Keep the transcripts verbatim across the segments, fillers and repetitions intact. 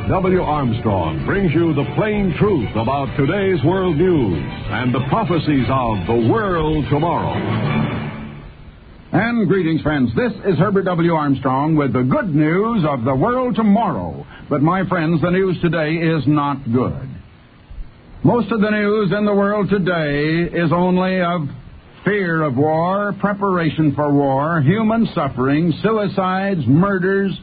W. Armstrong brings you the plain truth about today's world news and the prophecies of the world tomorrow. And greetings, friends. This is Herbert W. Armstrong with the good news of the world tomorrow. But, my friends, the news today is not good. Most of the news in the world today is only of fear of war, preparation for war, human suffering, suicides, murders,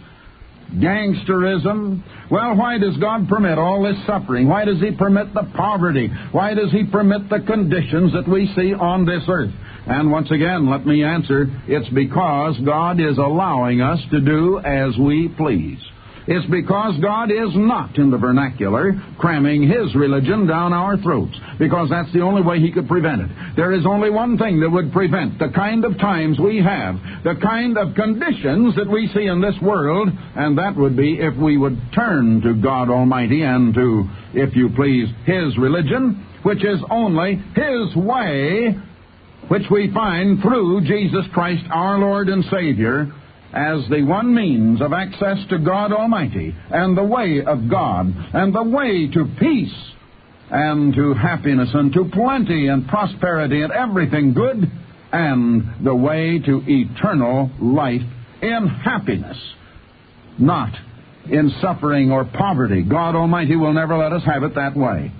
gangsterism. Well, why does God permit all this suffering? Why does He permit the poverty? Why does He permit the conditions that we see on this earth? And once again, let me answer, it's because God is allowing us to do as we please. It's because God is not, in the vernacular, cramming His religion down our throats, because that's the only way He could prevent it. There is only one thing that would prevent the kind of times we have, the kind of conditions that we see in this world, and that would be if we would turn to God Almighty and to, if you please, His religion, which is only His way, which we find through Jesus Christ, our Lord and Savior, as the one means of access to God Almighty, and the way of God, and the way to peace, and to happiness, and to plenty, and prosperity, and everything good, and the way to eternal life in happiness, not in suffering or poverty. God Almighty will never let us have it that way.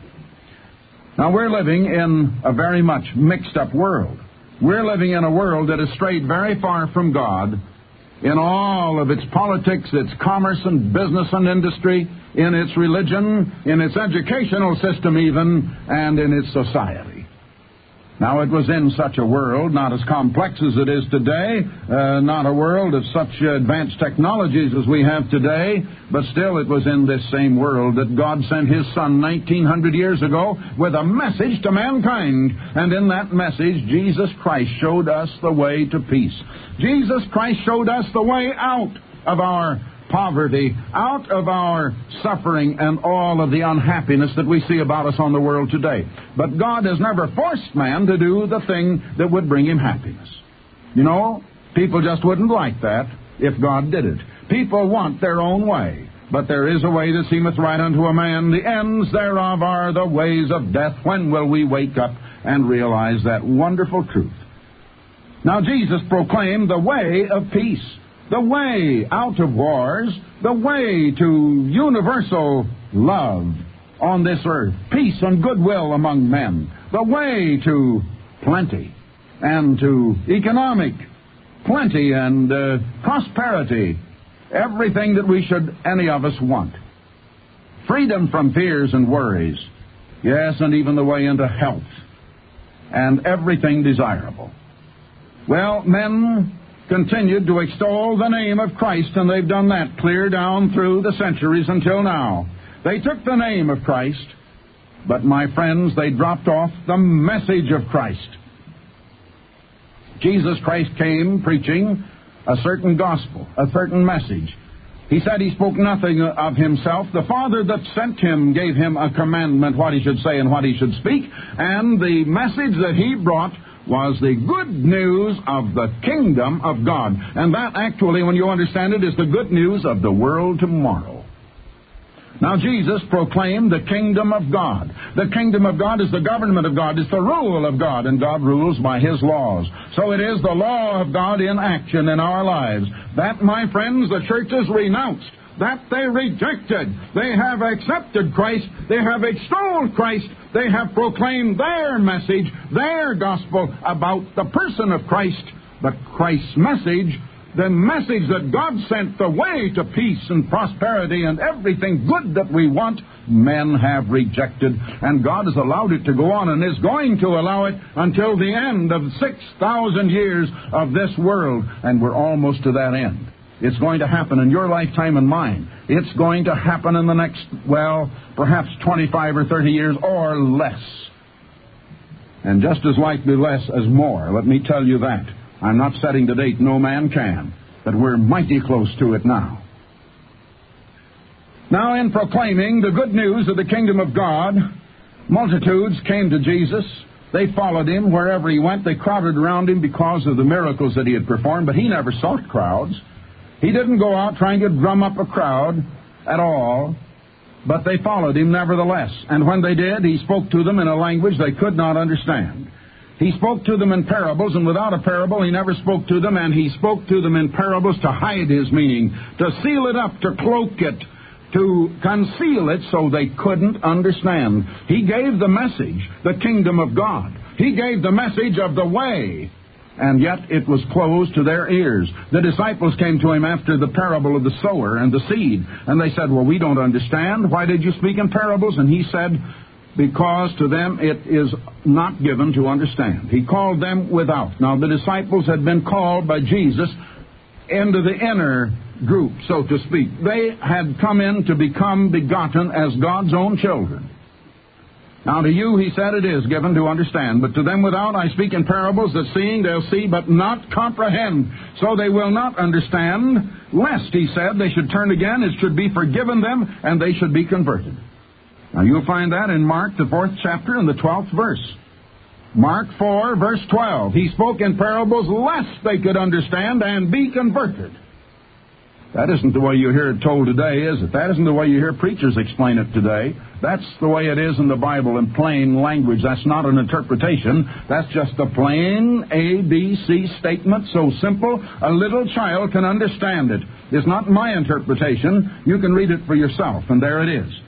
Now, we're living in a very much mixed-up world. We're living in a world that has strayed very far from God, in all of its politics, its commerce and business and industry, in its religion, in its educational system even, and in its society. Now, it was in such a world, not as complex as it is today, uh, not a world of such advanced technologies as we have today, but still it was in this same world that God sent His Son nineteen hundred years ago with a message to mankind. And in that message, Jesus Christ showed us the way to peace. Jesus Christ showed us the way out of our poverty, out of our suffering, and all of the unhappiness that we see about us on the world today. But God has never forced man to do the thing that would bring him happiness. You know, people just wouldn't like that if God did it. People want their own way. But there is a way that seemeth right unto a man. The ends thereof are the ways of death. When will we wake up and realize that wonderful truth? Now, Jesus proclaimed the way of peace. The way out of wars, the way to universal love on this earth, peace and goodwill among men, the way to plenty and to economic plenty and uh, prosperity, everything that we should, any of us, want. Freedom from fears and worries, yes, and even the way into health and everything desirable. Well, men continued to extol the name of Christ, and they've done that clear down through the centuries until now. They took the name of Christ, but, my friends, they dropped off the message of Christ. Jesus Christ came preaching a certain gospel, a certain message. He said He spoke nothing of Himself. The Father that sent Him gave Him a commandment, what He should say and what He should speak, and the message that He brought was the good news of the kingdom of God. And that actually, when you understand it, is the good news of the world tomorrow. Now, Jesus proclaimed the kingdom of God. The kingdom of God is the government of God. It's the rule of God, and God rules by His laws. So it is the law of God in action in our lives. That, my friends, the church has renounced. That they rejected. They have accepted Christ. They have extolled Christ. They have proclaimed their message, their gospel about the person of Christ. But Christ's message, the message that God sent, the way to peace and prosperity and everything good that we want, men have rejected. And God has allowed it to go on and is going to allow it until the end of six thousand years of this world. And we're almost to that end. It's going to happen in your lifetime and mine. It's going to happen in the next, well, perhaps twenty-five or thirty years or less. And just as likely less as more. Let me tell you that. I'm not setting the date. No man can. But we're mighty close to it now. Now, in proclaiming the good news of the kingdom of God, multitudes came to Jesus. They followed Him wherever He went. They crowded around Him because of the miracles that He had performed. But He never sought crowds. He didn't go out trying to drum up a crowd at all. But they followed him nevertheless. And when they did, he spoke to them in a language they could not understand. He spoke to them in parables, and without a parable he never spoke to them, and he spoke to them in parables to hide his meaning, to seal it up, to cloak it, to conceal it so they couldn't understand. He gave the message, the kingdom of God. He gave the message of the way, and yet it was closed to their ears. The disciples came to him after the parable of the sower and the seed, and they said, well, we don't understand. Why did you speak in parables? And he said, because to them it is not given to understand. He called them without. Now, the disciples had been called by Jesus into the inner group, so to speak. They had come in to become begotten as God's own children. Now, to you, he said, it is given to understand. But to them without, I speak in parables, that seeing they'll see, but not comprehend. So they will not understand, lest, he said, they should turn again, it should be forgiven them, and they should be converted. Now, you'll find that in Mark, the fourth chapter, and the twelfth verse. Mark four, verse twelve. He spoke in parables, lest they could understand and be converted. That isn't the way you hear it told today, is it? That isn't the way you hear preachers explain it today. That's the way it is in the Bible in plain language. That's not an interpretation. That's just a plain A B C statement, so simple a little child can understand it. It's not my interpretation. You can read it for yourself, and there it is.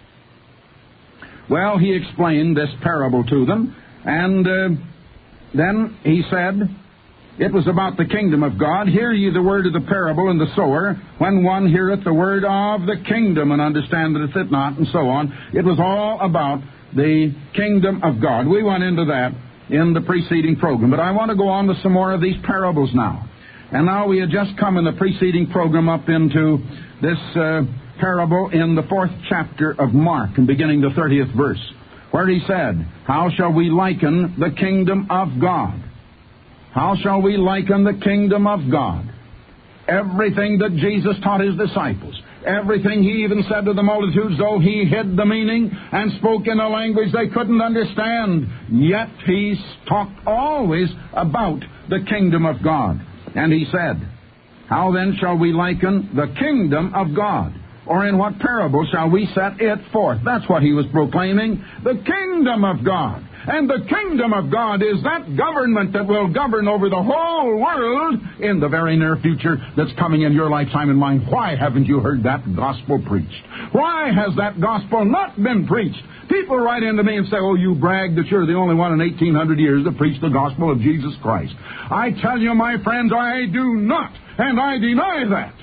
Well, he explained this parable to them, and uh, then he said, it was about the kingdom of God. Hear ye the word of the parable and the sower. When one heareth the word of the kingdom and understandeth it not, and so on. It was all about the kingdom of God. We went into that in the preceding program. But I want to go on to some more of these parables now. And now we had just come in the preceding program up into this uh, parable in the fourth chapter of Mark, and beginning the thirtieth verse, where he said, how shall we liken the kingdom of God? How shall we liken the kingdom of God? Everything that Jesus taught his disciples, everything he even said to the multitudes, though he hid the meaning and spoke in a language they couldn't understand, yet he talked always about the kingdom of God. And he said, how then shall we liken the kingdom of God? Or in what parable shall we set it forth? That's what he was proclaiming, the kingdom of God. And the kingdom of God is that government that will govern over the whole world in the very near future that's coming in your lifetime and mine. Why haven't you heard that gospel preached? Why has that gospel not been preached? People write into me and say, oh, you brag that you're the only one in eighteen hundred years that preached the gospel of Jesus Christ. I tell you, my friends, I do not, and I deny that.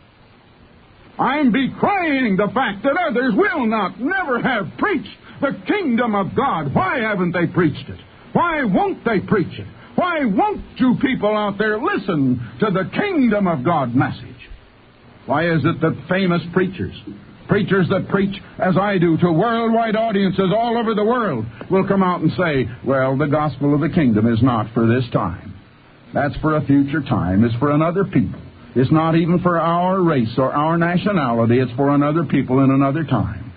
I'm decrying the fact that others will not, never have preached the kingdom of God. Why haven't they preached it? Why won't they preach it? Why won't you people out there listen to the kingdom of God message? Why is it that famous preachers, preachers that preach as I do to worldwide audiences all over the world, will come out and say, well, the gospel of the kingdom is not for this time. That's for a future time. It's for another people. It's not even for our race or our nationality. It's for another people in another time.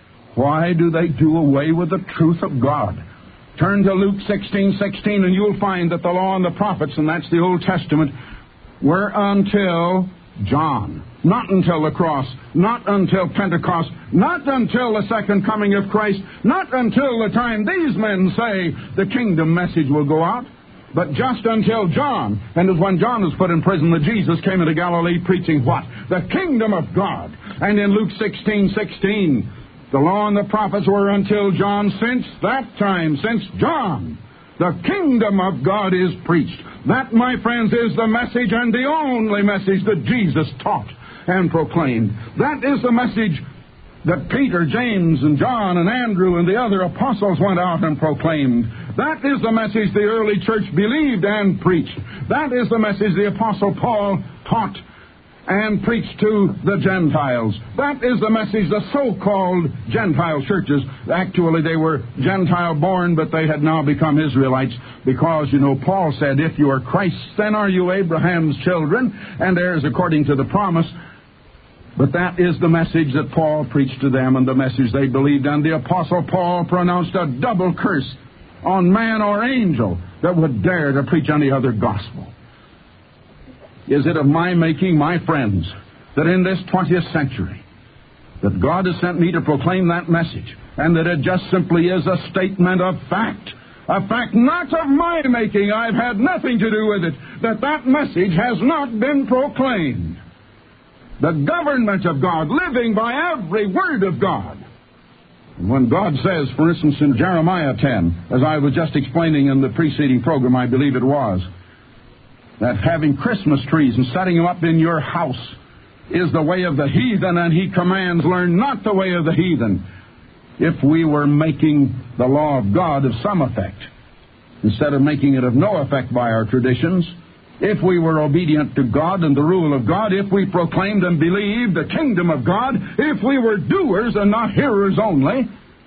Why do they do away with the truth of God? Turn to Luke sixteen sixteen, and you'll find that the law and the prophets, and that's the Old Testament, were until John. Not until the cross. Not until Pentecost. Not until the second coming of Christ. Not until the time these men say the kingdom message will go out. But just until John, and as when John was put in prison, that Jesus came into Galilee preaching what? The kingdom of God. And in Luke sixteen sixteen, the law and the prophets were until John. Since that time, since John, the kingdom of God is preached. That, my friends, is the message, and the only message that Jesus taught and proclaimed. That is the message that Peter, James, and John, and Andrew, and the other apostles went out and proclaimed. That is the message the early church believed and preached. That is the message the apostle Paul taught and preached to the Gentiles. That is the message the so-called Gentile churches, actually they were Gentile-born, but they had now become Israelites, because, you know, Paul said, if you are Christ's, then are you Abraham's children, and heirs according to the promise. But that is the message that Paul preached to them, and the message they believed. And the apostle Paul pronounced a double curse on man or angel that would dare to preach any other gospel. Is it of my making, my friends, that in this twentieth century that God has sent me to proclaim that message, and that it just simply is a statement of fact. A fact not of my making. I've had nothing to do with it. That that message has not been proclaimed. The government of God, living by every word of God. And when God says, for instance, in Jeremiah ten, as I was just explaining in the preceding program, I believe it was, that having Christmas trees and setting them up in your house is the way of the heathen, and he commands, learn not the way of the heathen. If we were making the law of God of some effect, instead of making it of no effect by our traditions, if we were obedient to God and the rule of God, if we proclaimed and believed the kingdom of God, if we were doers and not hearers only,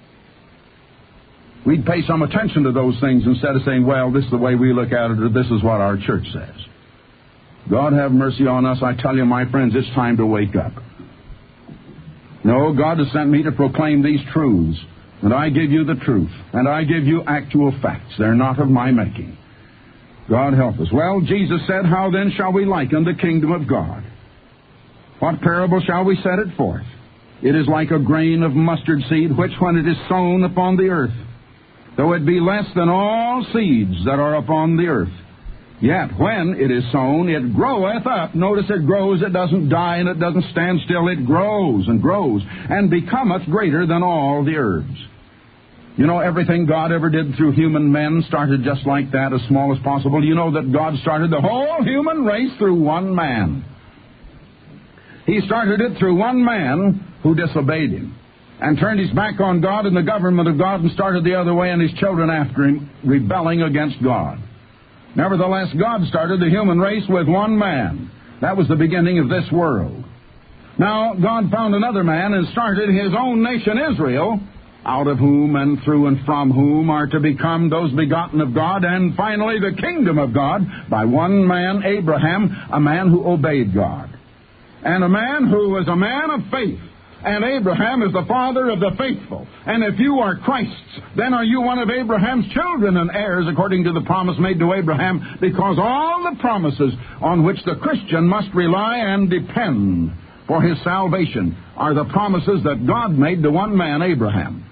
we'd pay some attention to those things instead of saying, well, this is the way we look at it, or this is what our church says. God have mercy on us. I tell you, my friends, it's time to wake up. No, God has sent me to proclaim these truths, and I give you the truth, and I give you actual facts. They're not of my making. God help us. Well, Jesus said, how then shall we liken the kingdom of God? What parable shall we set it forth? It is like a grain of mustard seed, which when it is sown upon the earth, though it be less than all seeds that are upon the earth, yet when it is sown, it groweth up. Notice it grows, it doesn't die, and it doesn't stand still. It grows and grows, and becometh greater than all the herbs. You know, everything God ever did through human men started just like that, as small as possible. You know that God started the whole human race through one man. He started it through one man who disobeyed him and turned his back on God and the government of God and started the other way, and his children after him, rebelling against God. Nevertheless, God started the human race with one man. That was the beginning of this world. Now, God found another man and started his own nation, Israel, out of whom and through and from whom are to become those begotten of God, and finally the kingdom of God, by one man, Abraham, a man who obeyed God, and a man who was a man of faith. And Abraham is the father of the faithful. And if you are Christ's, then are you one of Abraham's children and heirs according to the promise made to Abraham, because all the promises on which the Christian must rely and depend for his salvation are the promises that God made to one man, Abraham.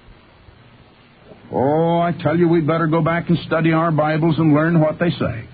Oh, I tell you, we'd better go back and study our Bibles and learn what they say.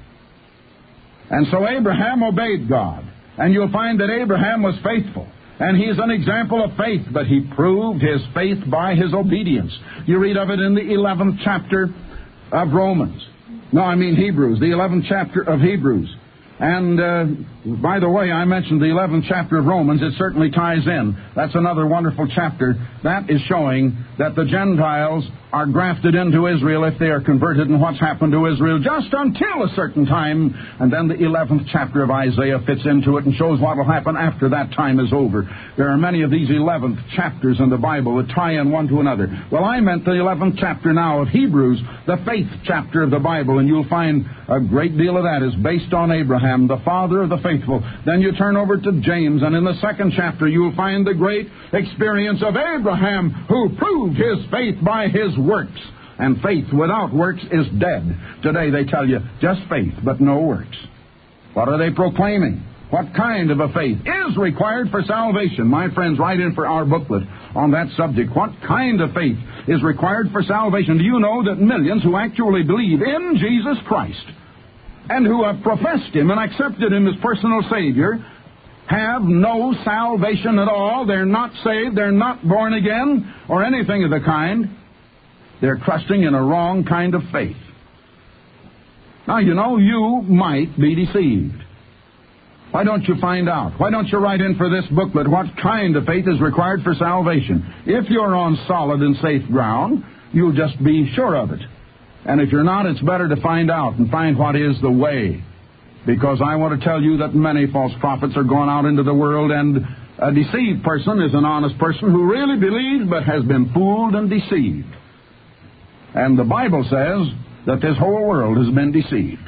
And so Abraham obeyed God. And you'll find that Abraham was faithful. And he's an example of faith, but he proved his faith by his obedience. You read of it in the eleventh chapter of Romans. No, I mean Hebrews, the eleventh chapter of Hebrews. And, uh, by the way, I mentioned the eleventh chapter of Romans. It certainly ties in. That's another wonderful chapter. That is showing that the Gentiles are grafted into Israel if they are converted, and what's happened to Israel just until a certain time. And then the eleventh chapter of Isaiah fits into it and shows what will happen after that time is over. There are many of these eleventh chapters in the Bible that tie in one to another. Well, I meant the eleventh chapter now of Hebrews, the faith chapter of the Bible, and you'll find a great deal of that is based on Abraham, the father of the faithful. Then you turn over to James, and in the second chapter you'll find the great experience of Abraham, who proved his faith by his works. And faith without works is dead. Today they tell you just faith, but no works. What are they proclaiming? What kind of a faith is required for salvation? My friends, write in for our booklet on that subject. What kind of faith is required for salvation? Do you know that millions who actually believe in Jesus Christ and who have professed Him and accepted Him as personal Savior have no salvation at all? They're not saved, they're not born again, or anything of the kind. They're trusting in a wrong kind of faith. Now, you know, you might be deceived. Why don't you find out? Why don't you write in for this booklet what kind of faith is required for salvation? If you're on solid and safe ground, you'll just be sure of it. And if you're not, it's better to find out and find what is the way. Because I want to tell you that many false prophets are going out into the world, and a deceived person is an honest person who really believes but has been fooled and deceived. And the Bible says that this whole world has been deceived.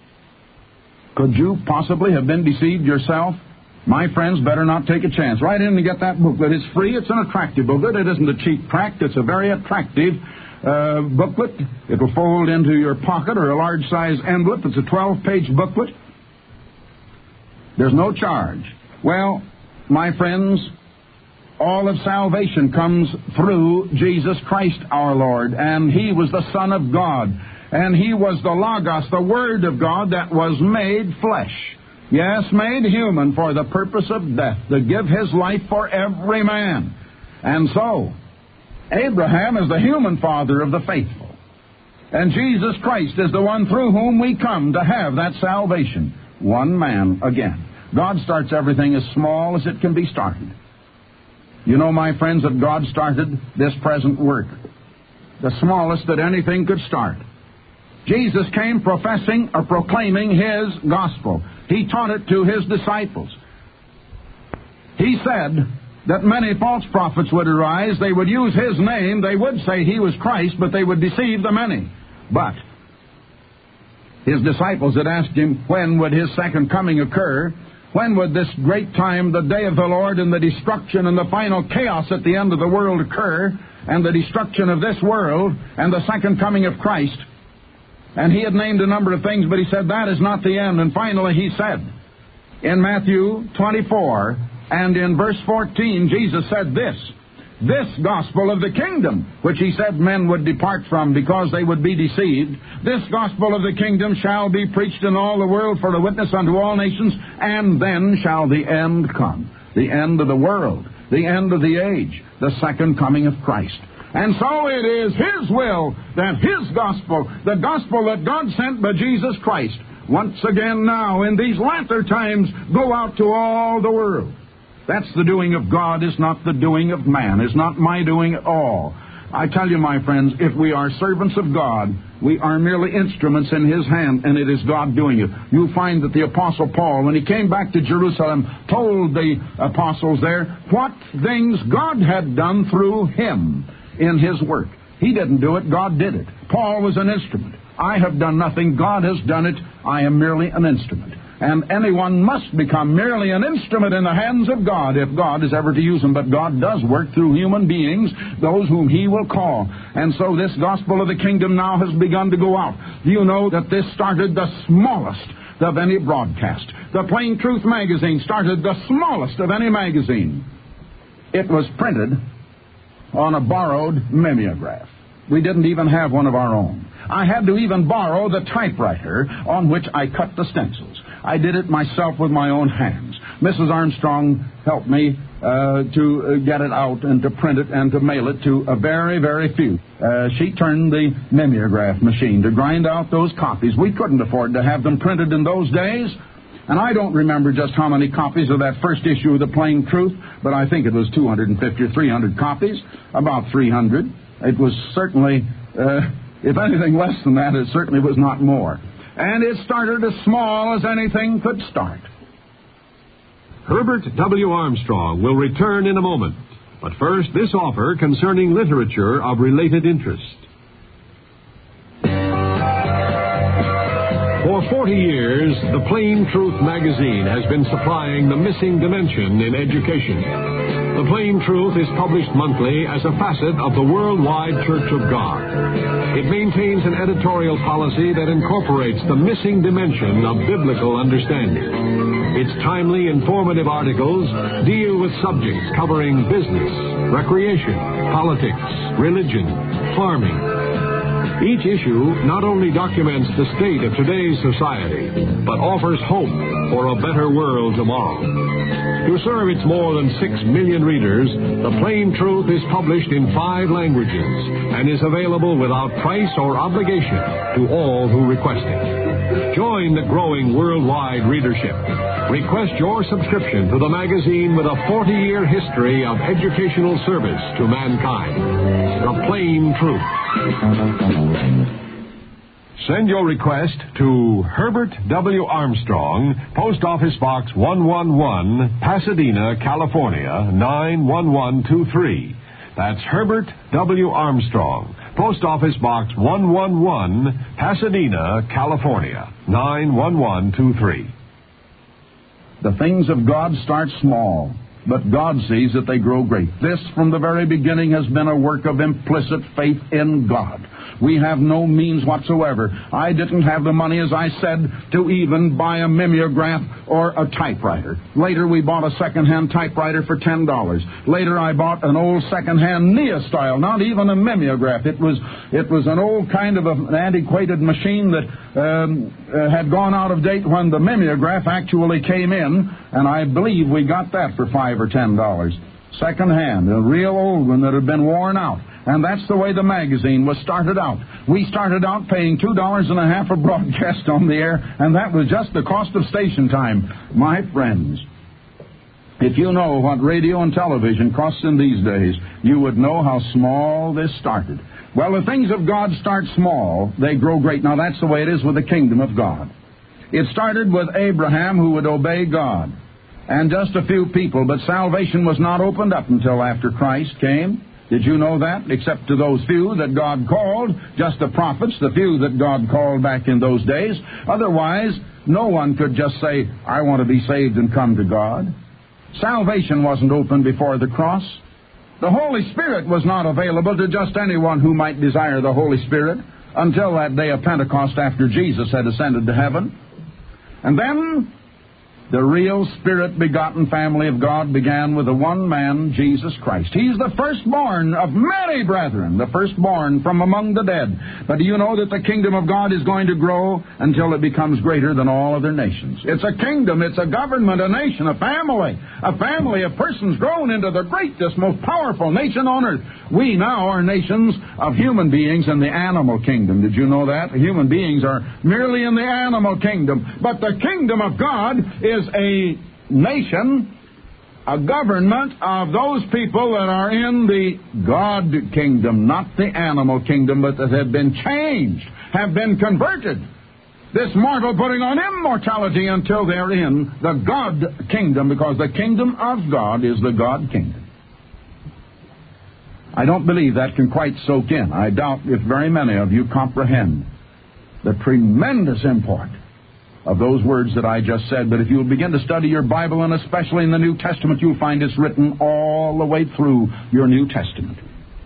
Could you possibly have been deceived yourself? My friends, better not take a chance. Write in and get that booklet. It's free. It's an attractive booklet. It isn't a cheap tract. It's a very attractive uh, booklet. It will fold into your pocket or a large-size envelope. It's a twelve-page booklet. There's no charge. Well, my friends, All of salvation comes through Jesus Christ our Lord, and He was the Son of God, and He was the Logos, the Word of God that was made flesh. Yes, made human for the purpose of death, to give His life for every man. And so, Abraham is the human father of the faithful. And Jesus Christ is the one through whom we come to have that salvation. One man again. God starts everything as small as it can be started. You know, my friends, that God started this present work, the smallest that anything could start. Jesus came professing or proclaiming His gospel. He taught it to His disciples. He said that many false prophets would arise. They would use His name. They would say He was Christ, but they would deceive the many. But His disciples had asked Him, when would His second coming occur? When would this great time, the day of the Lord, and the destruction and the final chaos at the end of the world occur, and the destruction of this world, and the second coming of Christ? And He had named a number of things, but He said that is not the end. And finally He said, in Matthew twenty-four, and in verse fourteen, Jesus said this, this gospel of the kingdom, which He said men would depart from because they would be deceived, this gospel of the kingdom shall be preached in all the world for a witness unto all nations, and then shall the end come. The end of the world, the end of the age, the second coming of Christ. And so it is His will that His gospel, the gospel that God sent by Jesus Christ, once again now in these latter times, go out to all the world. That's the doing of God. It's not the doing of man. It's not my doing at all. I tell you, my friends, if we are servants of God, we are merely instruments in His hand, and it is God doing it. You'll find that the Apostle Paul, when he came back to Jerusalem, told the apostles there what things God had done through him in His work. He didn't do it. God did it. Paul was an instrument. I have done nothing. God has done it. I am merely an instrument. And anyone must become merely an instrument in the hands of God if God is ever to use them. But God does work through human beings, those whom He will call. And so this gospel of the kingdom now has begun to go out. Do you know that this started the smallest of any broadcast? The Plain Truth magazine started the smallest of any magazine. It was printed on a borrowed mimeograph. We didn't even have one of our own. I had to even borrow the typewriter on which I cut the stencils. I did it myself with my own hands. Missus Armstrong helped me uh, to uh, get it out and to print it and to mail it to a very, very few. Uh, she turned the mimeograph machine to grind out those copies. We couldn't afford to have them printed in those days. And I don't remember just how many copies of that first issue of The Plain Truth, but I think it was two hundred fifty or three hundred copies, about three hundred. It was certainly, uh, if anything less than that, it certainly was not more. And it started as small as anything could start. Herbert W. Armstrong will return in a moment. But first, this offer concerning literature of related interest. For forty years, The Plain Truth magazine has been supplying the missing dimension in education. The Plain Truth is published monthly as a facet of the worldwide Church of God. It maintains an editorial policy that incorporates the missing dimension of biblical understanding. Its timely, informative articles deal with subjects covering business, recreation, politics, religion, farming. Each issue not only documents the state of today's society, but offers hope for a better world tomorrow. To serve its more than six million readers, The Plain Truth is published in five languages and is available without price or obligation to all who request it. Join the growing worldwide readership. Request your subscription to the magazine with a forty-year history of educational service to mankind. The Plain Truth. Send your request to Herbert W. Armstrong, Post Office Box one one one, Pasadena, California, nine one one two three. That's Herbert W. Armstrong, Post Office Box one one one, Pasadena, California, nine one one two three. The things of God start small. but God sees that they grow great. This, from the very beginning, has been a work of implicit faith in God. We have no means whatsoever. I didn't have the money, as I said, to even buy a mimeograph or a typewriter. Later, we bought a second-hand typewriter for ten dollars. Later, I bought an old second-hand Neo-style, not even a mimeograph. It was it was an old kind of an antiquated machine that um, uh, had gone out of date when the mimeograph actually came in, and I believe we got that for five or ten dollars. Second-hand, a real old one that had been worn out. And that's the way the magazine was started out. We started out paying two dollars and a half a broadcast on the air, and that was just the cost of station time. My friends, if you know what radio and television costs in these days, you would know how small this started. Well, the things of God start small, they grow great. Now, that's the way it is with the kingdom of God. It started with Abraham, who would obey God, and just a few people, but salvation was not opened up until after Christ came. Did you know that? Except to those few that God called, just the prophets, the few that God called back in those days. Otherwise, no one could just say, I want to be saved and come to God. Salvation wasn't open before the cross. The Holy Spirit was not available to just anyone who might desire the Holy Spirit until that day of Pentecost after Jesus had ascended to heaven. And then the real Spirit-begotten family of God began with the one man, Jesus Christ. He's the firstborn of many brethren, the firstborn from among the dead. But do you know that the kingdom of God is going to grow until it becomes greater than all other nations? It's a kingdom, it's a government, a nation, a family, a family of persons grown into the greatest, most powerful nation on earth. We now are nations of human beings in the animal kingdom. Did you know that? Human beings are merely in the animal kingdom. But the kingdom of God is a nation, a government of those people that are in the God kingdom, not the animal kingdom, but that have been changed, have been converted. This mortal putting on immortality until they're in the God kingdom, because the kingdom of God is the God kingdom. I don't believe that can quite soak in. I doubt if very many of you comprehend the tremendous import of those words that I just said. But if you'll begin to study your Bible, and especially in the New Testament, you'll find it's written all the way through your New Testament.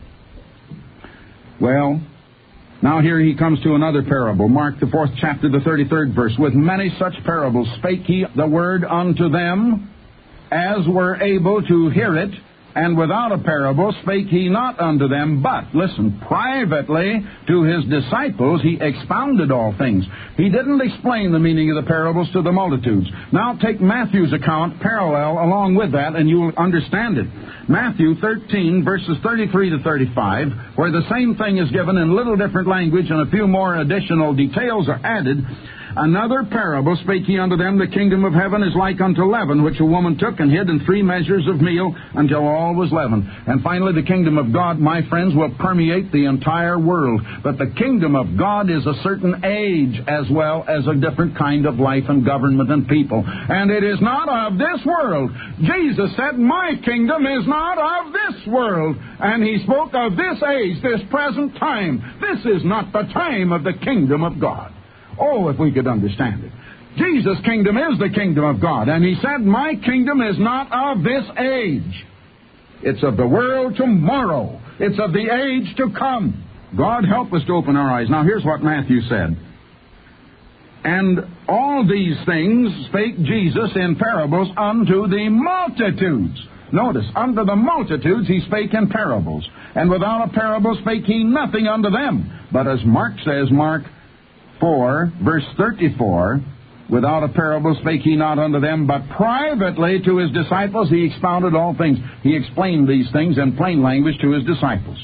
Well, now here he comes to another parable. Mark the fourth chapter, the thirty-third verse. With many such parables spake he the word unto them, as were able to hear it, and without a parable spake he not unto them, but, listen, privately to his disciples he expounded all things. He didn't explain the meaning of the parables to the multitudes. Now take Matthew's account parallel along with that, and you'll understand it. Matthew thirteen, verses thirty-three to thirty-five, where the same thing is given in a little different language and a few more additional details are added. Another parable spake he unto them, the kingdom of heaven is like unto leaven, which a woman took and hid in three measures of meal until all was leavened. And finally, the kingdom of God, my friends, will permeate the entire world. But the kingdom of God is a certain age as well as a different kind of life and government and people. And it is not of this world. Jesus said, my kingdom is not of this world. And he spoke of this age, this present time. This is not the time of the kingdom of God. Oh, if we could understand it. Jesus' kingdom is the kingdom of God. And he said, my kingdom is not of this age. It's of the world tomorrow. It's of the age to come. God help us to open our eyes. Now, here's what Matthew said. And all these things spake Jesus in parables unto the multitudes. Notice, unto the multitudes he spake in parables. And without a parable spake he nothing unto them. But as Mark says, Mark four, verse thirty-four, without a parable spake he not unto them, but privately to his disciples he expounded all things. He explained these things in plain language to his disciples.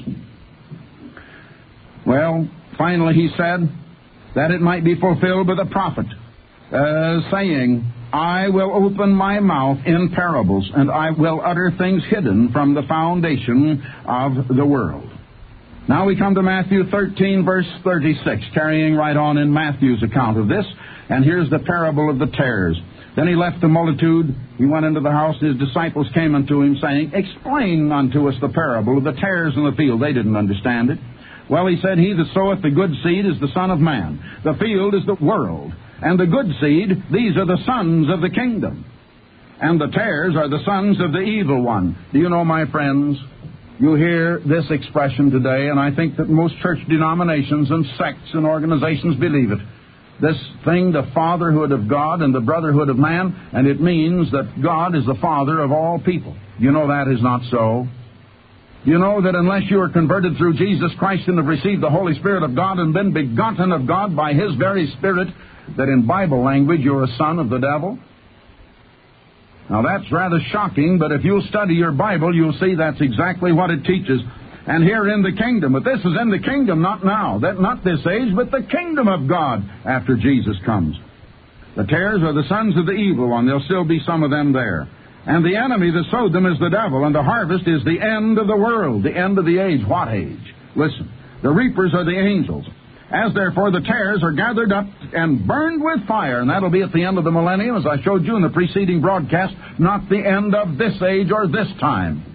Well, finally he said, that it might be fulfilled by the prophet, uh, saying, I will open my mouth in parables, and I will utter things hidden from the foundation of the world. Now we come to Matthew thirteen, verse thirty-six, carrying right on in Matthew's account of this. And here's the parable of the tares. Then he left the multitude. He went into the house, and his disciples came unto him, saying, explain unto us the parable of the tares in the field. They didn't understand it. Well, he said, he that soweth the good seed is the Son of Man. The field is the world. And the good seed, these are the sons of the kingdom. And the tares are the sons of the evil one. Do you know, my friends, you hear this expression today, and I think that most church denominations and sects and organizations believe it. This thing, the fatherhood of God and the brotherhood of man, and it means that God is the father of all people. You know that is not so. You know that unless you are converted through Jesus Christ and have received the Holy Spirit of God and been begotten of God by His very Spirit, that in Bible language you're a son of the devil? Now that's rather shocking, but if you'll study your Bible, you'll see that's exactly what it teaches. And here in the kingdom, but this is in the kingdom, not now, that not this age, but the kingdom of God after Jesus comes. The tares are the sons of the evil one. There'll still be some of them there. And the enemy that sowed them is the devil, and the harvest is the end of the world, the end of the age. What age? Listen, the reapers are the angels. As therefore the tares are gathered up and burned with fire, and that'll be at the end of the millennium, as I showed you in the preceding broadcast, not the end of this age or this time.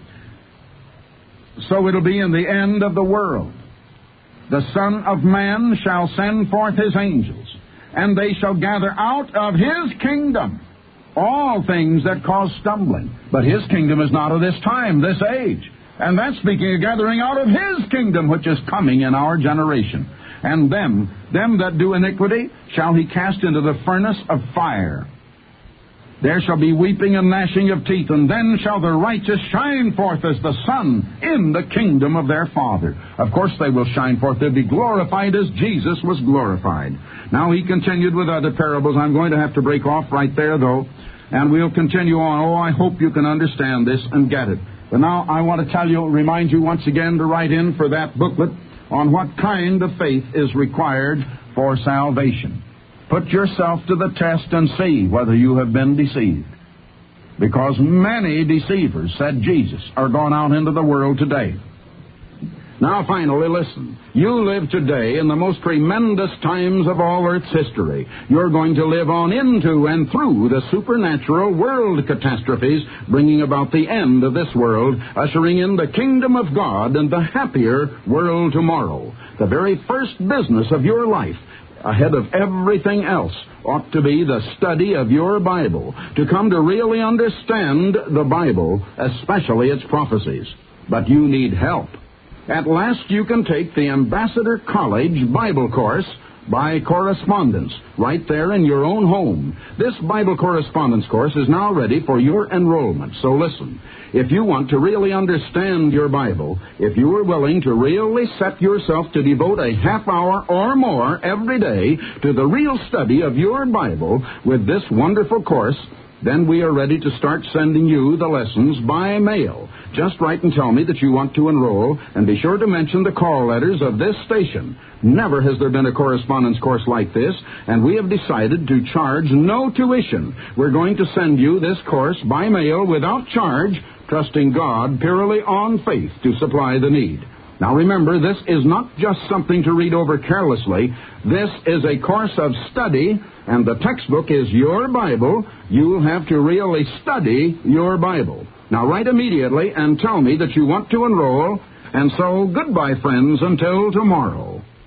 So it'll be in the end of the world. The Son of Man shall send forth His angels, and they shall gather out of His kingdom all things that cause stumbling. But His kingdom is not of this time, this age. And that's speaking of gathering out of His kingdom, which is coming in our generation. And them, them that do iniquity, shall He cast into the furnace of fire. There shall be weeping and gnashing of teeth, and then shall the righteous shine forth as the sun in the kingdom of their Father. Of course they will shine forth. They'll be glorified as Jesus was glorified. Now He continued with other parables. I'm going to have to break off right there, though, and we'll continue on. Oh, I hope you can understand this and get it. But now I want to tell you, remind you once again to write in for that booklet on what kind of faith is required for salvation. Put yourself to the test and see whether you have been deceived. Because many deceivers, said Jesus, are gone out into the world today. Now finally, listen. You live today in the most tremendous times of all Earth's history. You're going to live on into and through the supernatural world catastrophes, bringing about the end of this world, ushering in the kingdom of God and the happier world tomorrow. The very first business of your life, ahead of everything else, ought to be the study of your Bible, to come to really understand the Bible, especially its prophecies. But you need help. At last you can take the Ambassador College Bible course by correspondence, right there in your own home. This Bible correspondence course is now ready for your enrollment. So listen, if you want to really understand your Bible, if you are willing to really set yourself to devote a half hour or more every day to the real study of your Bible with this wonderful course, then we are ready to start sending you the lessons by mail. Just write and tell me that you want to enroll, and be sure to mention the call letters of this station. Never has there been a correspondence course like this, and we have decided to charge no tuition. We're going to send you this course by mail without charge, trusting God purely on faith to supply the need. Now remember, this is not just something to read over carelessly. This is a course of study, and the textbook is your Bible. You'll have to really study your Bible. Now write immediately and tell me that you want to enroll, and so goodbye, friends, until tomorrow.